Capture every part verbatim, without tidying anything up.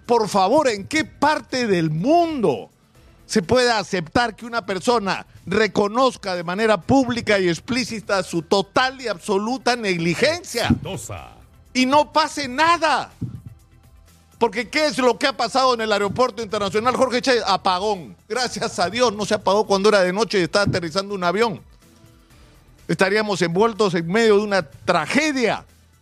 por favor, ¿en qué parte del mundo se puede aceptar que una persona reconozca de manera pública y explícita su total y absoluta negligencia? Exitosa. Y no pase nada. Porque ¿qué es lo que ha pasado en el aeropuerto internacional Jorge Chávez? Apagón. Gracias a Dios no se apagó cuando era de noche y estaba aterrizando un avión. Estaríamos envueltos en medio de una tragedia.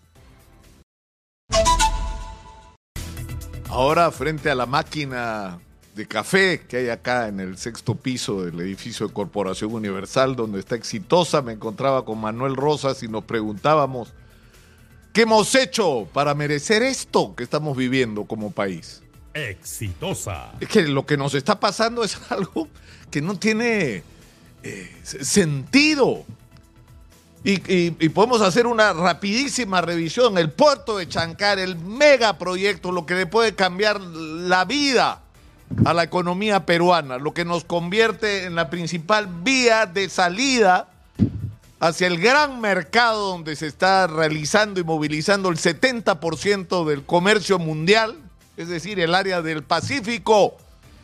Ahora, frente a la máquina de café que hay acá en el sexto piso del edificio de Corporación Universal, donde está Exitosa, me encontraba con Manuel Rosas y nos preguntábamos: ¿qué hemos hecho para merecer esto que estamos viviendo como país? Exitosa. Es que lo que nos está pasando es algo que no tiene eh, sentido. Y, y, y podemos hacer una rapidísima revisión. El puerto de Chancar, el megaproyecto, lo que le puede cambiar la vida a la economía peruana, lo que nos convierte en la principal vía de salida hacia el gran mercado donde se está realizando y movilizando el setenta por ciento del comercio mundial, es decir, el área del Pacífico,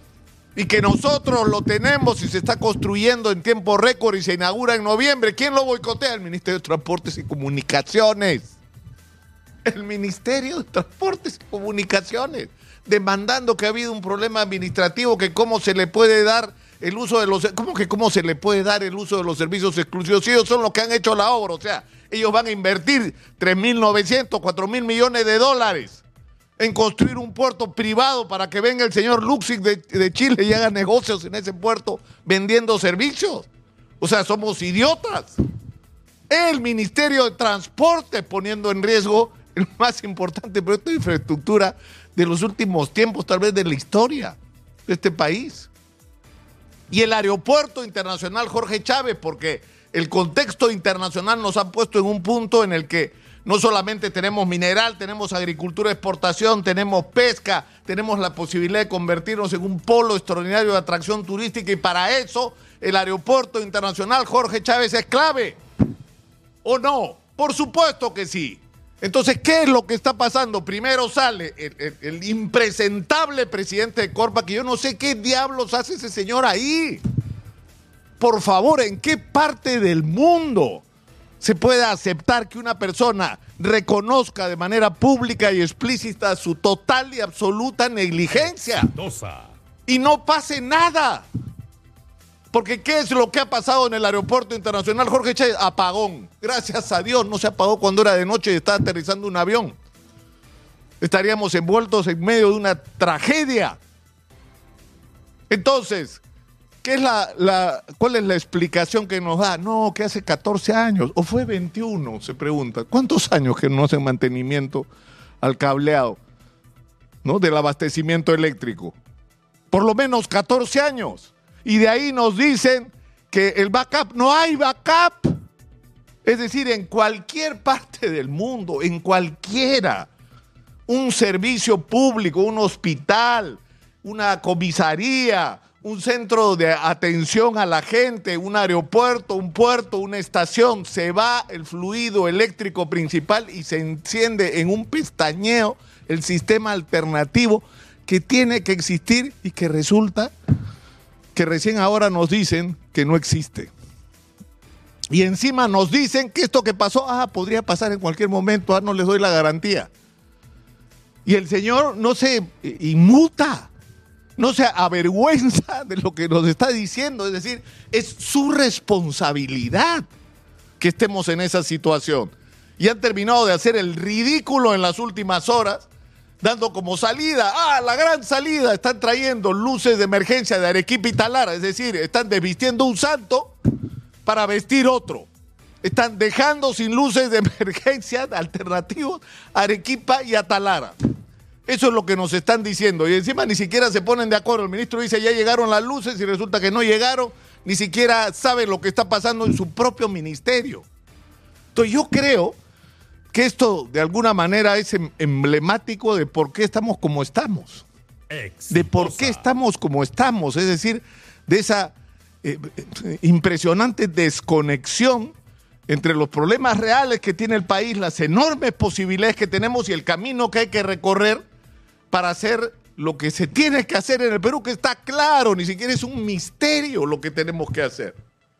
y que nosotros lo tenemos y se está construyendo en tiempo récord y se inaugura en noviembre. ¿Quién lo boicotea? El Ministerio de Transportes y Comunicaciones. El Ministerio de Transportes y Comunicaciones, demandando que ha habido un problema administrativo, que cómo se le puede dar el uso de los... ¿Cómo que cómo se le puede dar el uso de los servicios exclusivos? Ellos son los que han hecho la obra, o sea, ellos van a invertir tres mil novecientos, cuatro mil millones de dólares en construir un puerto privado para que venga el señor Luxig de, de Chile y haga negocios en ese puerto vendiendo servicios. O sea, somos idiotas. El Ministerio de Transporte poniendo en riesgo el más importante proyecto de infraestructura de los últimos tiempos, tal vez de la historia de este país. Y el aeropuerto internacional Jorge Chávez, porque el contexto internacional nos ha puesto en un punto en el que no solamente tenemos mineral, tenemos agricultura de exportación, tenemos pesca, tenemos la posibilidad de convertirnos en un polo extraordinario de atracción turística, y para eso el aeropuerto internacional Jorge Chávez es clave. ¿O no? Por supuesto que sí. Entonces, ¿qué es lo que está pasando? Primero sale el, el, el impresentable presidente de Corpa, que yo no sé qué diablos hace ese señor ahí. Por favor, ¿en qué parte del mundo se puede aceptar que una persona reconozca de manera pública y explícita su total y absoluta negligencia? Exitosa. Y no pase nada. Porque ¿qué es lo que ha pasado en el aeropuerto internacional Jorge Chávez? Apagón. Gracias a Dios no se apagó cuando era de noche y estaba aterrizando un avión. Estaríamos envueltos en medio de una tragedia. Entonces, ¿qué es la, la, ¿cuál es la explicación que nos da? No, que hace catorce años, o fue veintiuno, se pregunta. ¿Cuántos años que no hacen mantenimiento al cableado, ¿no?, del abastecimiento eléctrico? Por lo menos catorce años. Y de ahí nos dicen que el backup, no hay backup. Es decir, en cualquier parte del mundo, en cualquiera, un servicio público, un hospital, una comisaría, un centro de atención a la gente, un aeropuerto, un puerto, una estación, se va el fluido eléctrico principal y se enciende en un pestañeo el sistema alternativo que tiene que existir y que resulta que recién ahora nos dicen que no existe. Y encima nos dicen que esto que pasó, ah, podría pasar en cualquier momento, ah, no les doy la garantía. Y el señor no se inmuta, no se avergüenza de lo que nos está diciendo. Es decir, es su responsabilidad que estemos en esa situación. Y han terminado de hacer el ridículo en las últimas horas, dando como salida, ah, la gran salida, están trayendo luces de emergencia de Arequipa y Talara, es decir, están desvistiendo un santo para vestir otro. Están dejando sin luces de emergencia alternativos a Arequipa y a Talara. Eso es lo que nos están diciendo. Y encima ni siquiera se ponen de acuerdo. El ministro dice, ya llegaron las luces, y resulta que no llegaron. Ni siquiera saben lo que está pasando en su propio ministerio. Entonces yo creo que esto de alguna manera es emblemático de por qué estamos como estamos. Exitosa. De por qué estamos como estamos. Es decir, de esa eh, impresionante desconexión entre los problemas reales que tiene el país, las enormes posibilidades que tenemos y el camino que hay que recorrer para hacer lo que se tiene que hacer en el Perú, que está claro, ni siquiera es un misterio lo que tenemos que hacer.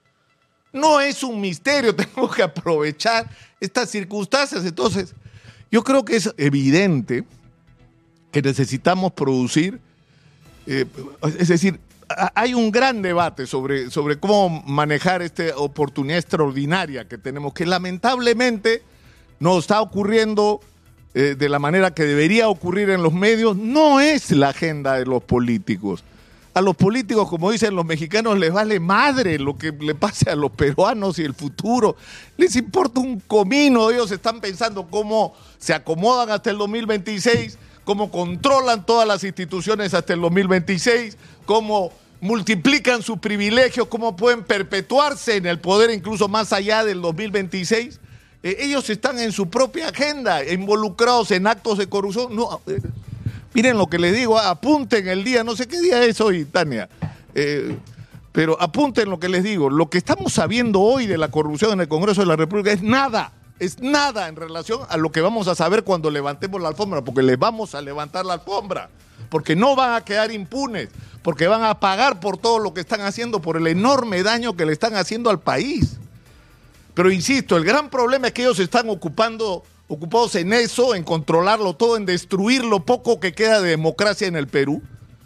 No es un misterio, tenemos que aprovechar estas circunstancias. Entonces, yo creo que es evidente que necesitamos producir, eh, es decir, hay un gran debate sobre, sobre cómo manejar esta oportunidad extraordinaria que tenemos, que lamentablemente no está ocurriendo eh, de la manera que debería ocurrir en los medios. No es la agenda de los políticos. A los políticos, como dicen los mexicanos, les vale madre lo que le pase a los peruanos y el futuro. Les importa un comino. Ellos están pensando cómo se acomodan hasta el dos mil veintiséis, cómo controlan todas las instituciones hasta el dos mil veintiséis, cómo multiplican sus privilegios, cómo pueden perpetuarse en el poder incluso más allá del dos mil veintiséis. Eh, ellos están en su propia agenda, involucrados en actos de corrupción. No, eh, miren lo que les digo, apunten el día, no sé qué día es hoy, Tania, eh, pero apunten lo que les digo. Lo que estamos sabiendo hoy de la corrupción en el Congreso de la República es nada. Es nada en relación a lo que vamos a saber cuando levantemos la alfombra, porque les vamos a levantar la alfombra, porque no van a quedar impunes, porque van a pagar por todo lo que están haciendo, por el enorme daño que le están haciendo al país. Pero insisto, el gran problema es que ellos están ocupando, ocupados en eso, en controlarlo todo, en destruir lo poco que queda de democracia en el Perú.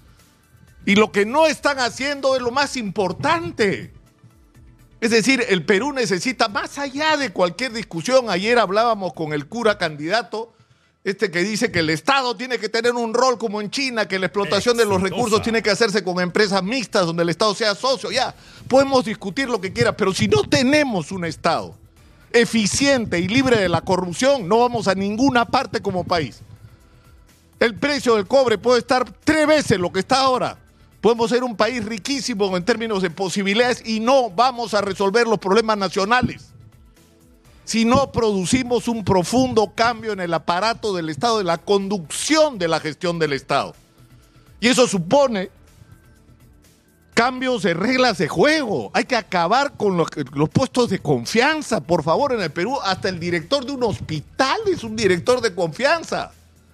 Y lo que no están haciendo es lo más importante. Es decir, el Perú necesita, más allá de cualquier discusión, ayer hablábamos con el cura candidato, este que dice que el Estado tiene que tener un rol como en China, que la explotación de los recursos tiene que hacerse con empresas mixtas donde el Estado sea socio. Ya, podemos discutir lo que quiera, pero si no tenemos un Estado eficiente y libre de la corrupción, no vamos a ninguna parte como país. El precio del cobre puede estar tres veces lo que está ahora. Podemos ser un país riquísimo en términos de posibilidades y no vamos a resolver los problemas nacionales si no producimos un profundo cambio en el aparato del Estado, de la conducción de la gestión del Estado. Y eso supone cambios de reglas de juego. Hay que acabar con los, los puestos de confianza. Por favor, en el Perú hasta el director de un hospital es un director de confianza.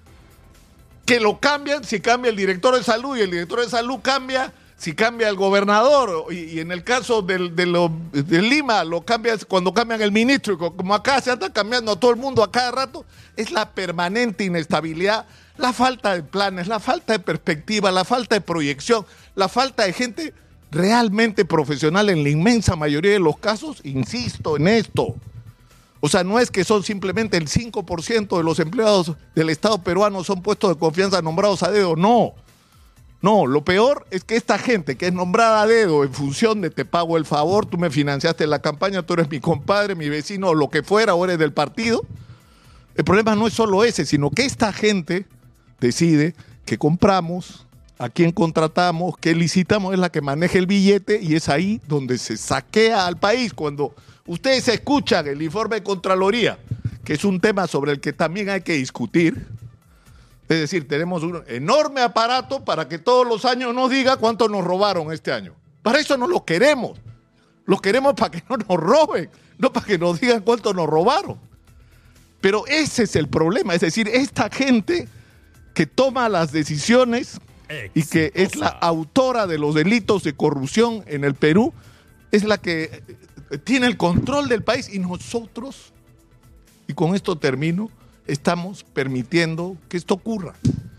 Que lo cambian si cambia el director de salud, y el director de salud cambia si cambia el gobernador, y, y en el caso del, de, lo, de Lima lo cambia cuando cambian el ministro, y como acá se anda cambiando a todo el mundo a cada rato. Es la permanente inestabilidad, la falta de planes, la falta de perspectiva, la falta de proyección, la falta de gente realmente profesional en la inmensa mayoría de los casos. Insisto en esto. O sea, no es que son simplemente el cinco por ciento de los empleados del Estado peruano son puestos de confianza nombrados a dedo, no. No, lo peor es que esta gente que es nombrada a dedo en función de te pago el favor, tú me financiaste la campaña, tú eres mi compadre, mi vecino, o lo que fuera, o eres del partido. El problema no es solo ese, sino que esta gente decide qué compramos, a quién contratamos, qué licitamos, es la que maneja el billete, y es ahí donde se saquea al país. Cuando ustedes escuchan el informe de Contraloría, que es un tema sobre el que también hay que discutir, es decir, tenemos un enorme aparato para que todos los años nos diga cuánto nos robaron este año. Para eso no lo queremos. Los queremos para que no nos roben, no para que nos digan cuánto nos robaron. Pero ese es el problema. Es decir, esta gente que toma las decisiones y que es la autora de los delitos de corrupción en el Perú, es la que tiene el control del país, y nosotros, y con esto termino, estamos permitiendo que esto ocurra.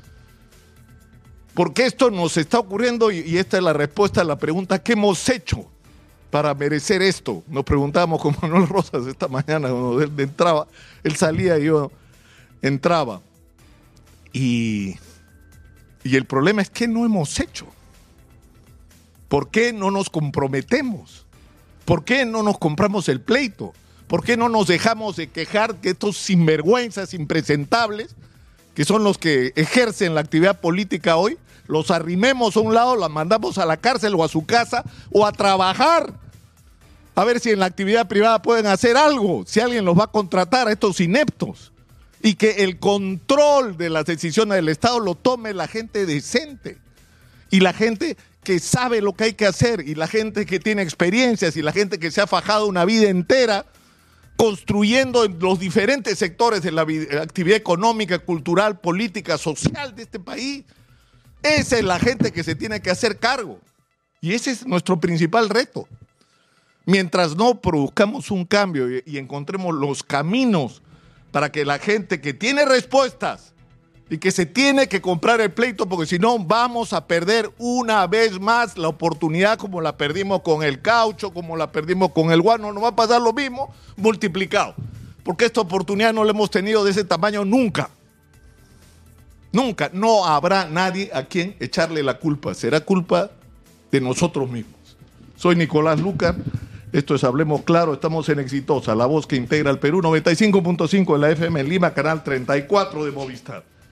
Porque esto nos está ocurriendo, y, y esta es la respuesta a la pregunta: ¿qué hemos hecho para merecer esto? Nos preguntábamos con Manuel Rosas esta mañana, cuando él entraba, él salía y yo entraba. Y, y el problema es que no hemos hecho. ¿Por qué no nos comprometemos? ¿Por qué no nos compramos el pleito? ¿Por qué no nos dejamos de quejar que estos sinvergüenzas impresentables, que son los que ejercen la actividad política hoy, los arrimemos a un lado, los mandamos a la cárcel o a su casa o a trabajar? A ver si en la actividad privada pueden hacer algo, si alguien los va a contratar a estos ineptos. Y que el control de las decisiones del Estado lo tome la gente decente. Y la gente que sabe lo que hay que hacer, y la gente que tiene experiencias, y la gente que se ha fajado una vida entera construyendo en los diferentes sectores de la actividad económica, cultural, política, social de este país. Esa es la gente que se tiene que hacer cargo. Y ese es nuestro principal reto. Mientras no produzcamos un cambio y, y encontremos los caminos para que la gente que tiene respuestas y que se tiene que comprar el pleito, porque si no vamos a perder una vez más la oportunidad como la perdimos con el caucho, como la perdimos con el guano, nos va a pasar lo mismo multiplicado. Porque esta oportunidad no la hemos tenido de ese tamaño nunca. Nunca. No habrá nadie a quien echarle la culpa. Será culpa de nosotros mismos. Soy Nicolás Lucar. Esto es Hablemos Claro. Estamos en Exitosa, la voz que integra el Perú. noventa y cinco punto cinco de la F M en Lima, canal treinta y cuatro de Movistar.